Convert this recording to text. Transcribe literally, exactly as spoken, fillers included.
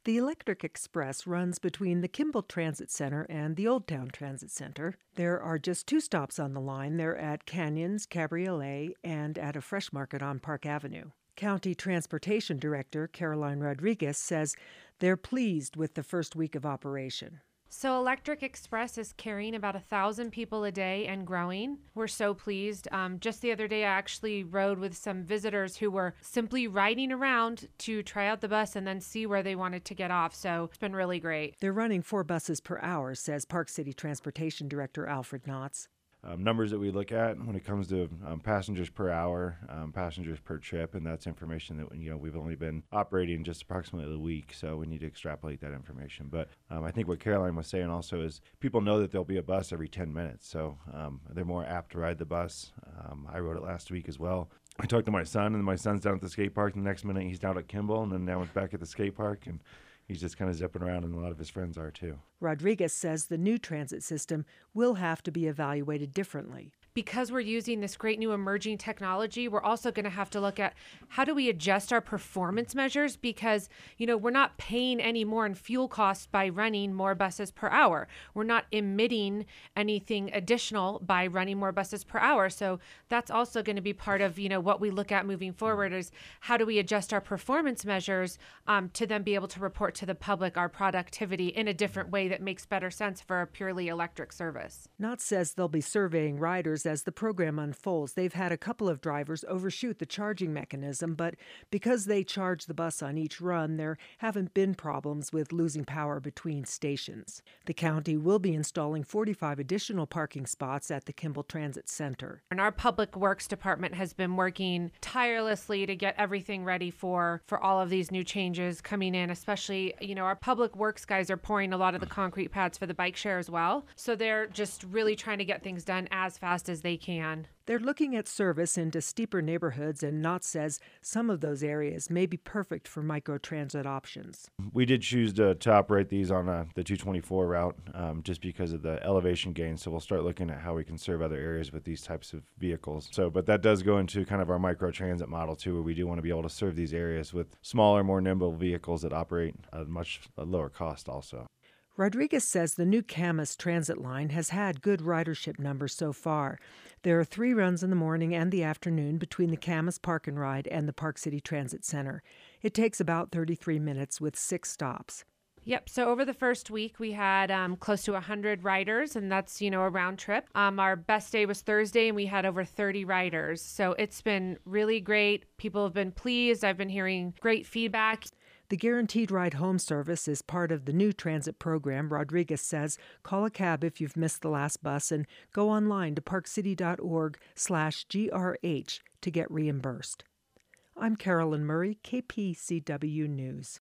The Electric Express runs between the Kimball Transit Center and the Old Town Transit Center. There are just two stops on the line. They're at Canyons, Cabriolet, and at a Fresh Market on Park Avenue. County Transportation Director Caroline Rodriguez says they're pleased with the first week of operation. So Electric Express is carrying about a thousand people a day and growing. We're so pleased. Um, just the other day, I actually rode with some visitors who were simply riding around to try out the bus and then see where they wanted to get off. So it's been really great. They're running four buses per hour, says Park City Transportation Director Alfred Knotts. Um, numbers that we look at when it comes to um, passengers per hour, um, passengers per trip, and that's information that you know we've only been operating just approximately a week, so we need to extrapolate that information. But um, I think what Caroline was saying also is people know that there'll be a bus every ten minutes, so um, they're more apt to ride the bus. Um, I rode it last week as well. I talked to my son, and my son's down at the skate park. The next minute, he's down at Kimball, and then now he's back at the skate park, and he's just kind of zipping around, and a lot of his friends are too. Rodriguez says the new transit system will have to be evaluated differently. Because we're using this great new emerging technology, we're also going to have to look at how do we adjust our performance measures because, you know, we're not paying any more in fuel costs by running more buses per hour. We're not emitting anything additional by running more buses per hour. So that's also going to be part of, you know, what we look at moving forward is how do we adjust our performance measures um, to then be able to report to the public our productivity in a different way that makes better sense for a purely electric service. Knott says they'll be surveying riders as the program unfolds. They've had a couple of drivers overshoot the charging mechanism, but because they charge the bus on each run, there haven't been problems with losing power between stations. The county will be installing forty-five additional parking spots at the Kimball Transit Center. And our Public Works Department has been working tirelessly to get everything ready for, for all of these new changes coming in, especially, you know, our Public Works guys are pouring a lot of the concrete pads for the bike share as well. So they're just really trying to get things done as fast as they can. They're looking at service into steeper neighborhoods, and Knott says some of those areas may be perfect for microtransit options. We did choose to, to operate these on uh, the two twenty-four route um, just because of the elevation gain. So we'll start looking at how we can serve other areas with these types of vehicles. So, but that does go into kind of our microtransit model too, where we do want to be able to serve these areas with smaller, more nimble vehicles that operate at a much lower cost also. Rodriguez says the new Camas transit line has had good ridership numbers so far. There are three runs in the morning and the afternoon between the Camas Park and Ride and the Park City Transit Center. It takes about thirty-three minutes with six stops. Yep. So over the first week, we had um, close to one hundred riders, and that's, you know, a round trip. Um, our best day was Thursday, and we had over thirty riders. So it's been really great. People have been pleased. I've been hearing great feedback. The Guaranteed Ride Home service is part of the new transit program. Rodriguez says call a cab if you've missed the last bus and go online to parkcity.org slash GRH to get reimbursed. I'm Carolyn Murray, K P C W News.